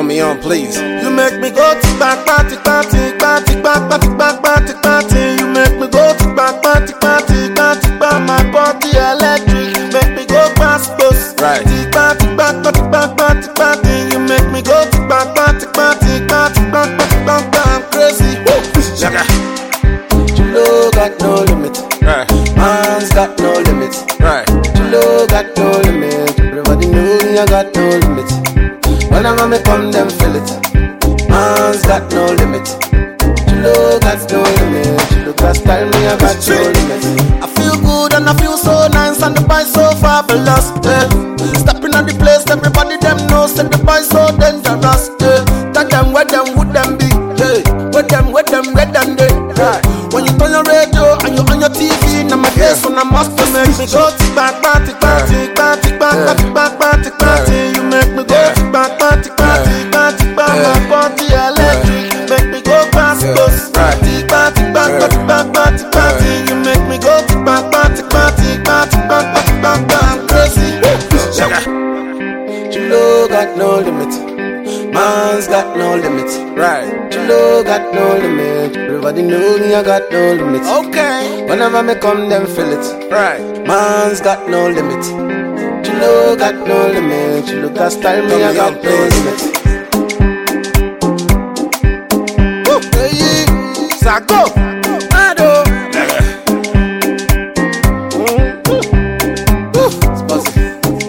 me on, please. You make me go to back, party, party, party, back, party, back, party, party. You make me go to back, party, party, party, back, my body electric. You make me go past bus. Right. Party, back, party, back, party, party. You make me go to back, party, party, party, back, party, back, I'm crazy. Shaka. Chilo got no limit. Right. Man's got no limit. Right. Chilo got no limit. Everybody know me, I got no limit. Whenever me come, them feel it. Man's got no limit. Chilo got no limit. Chilo got style, me, I got no limit. I feel good and I feel so nice and the boy so fabulous. Stepping on the place, everybody them knows that the boy so dangerous. Tell them where them would them be. Where them, where them they. When you turn your radio and you on your TV, now my face on a must to make me go to back, party, party, party, back, party, back, party, party. You make me go to back, party, party, party, back, my body electric. Make me go past bus, party, party, back, party, back, party, party. You make me go to back, party, party, party, back, party, back, I'm crazy. Chilo got no limit. Man's got no limit. Right. Chilo got no limit. Everybody know me, I got no limit. Okay. Whenever me come, them feel it. Right. Man's got no limit. Chilo got no limit. Chilo got style, me, I got no limit. Hey, Sago, Ado. It's possible.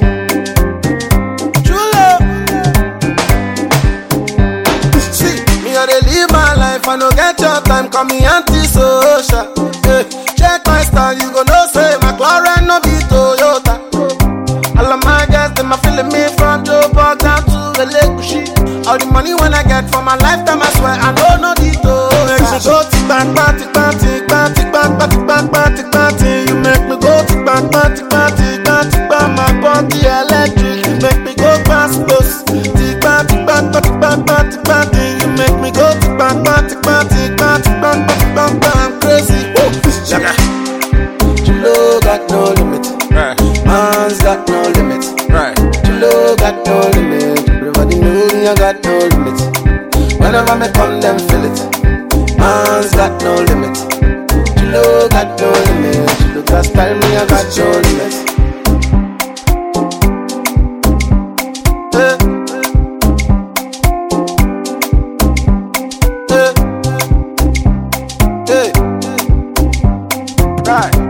I dey live my life, I no get your time, call me anti-social. Check my style, you go know say my McLaren no be Toyota. All of my guys, them a feeling me from Joburg down to Elegushi. All the money when I get for my lifetime, I swear I know no detail. Make me go to back, party, party, party, back, party, back, party, party. You make me go to back, party, party, party, back, my body electric. You make me go past bus, party, party, back, party, back, party, party. You make me go to back, party, party, party, back, party, back, I'm crazy. Shaka. Chilo got no limit. Right. Man's got no limit. Right. Chilo got no limit. Everybody know me, I got no limit. Whenever me come, them feel it. Man's got no limit. Chilo got no limit. Chilo got style, me, I got no limit. Right.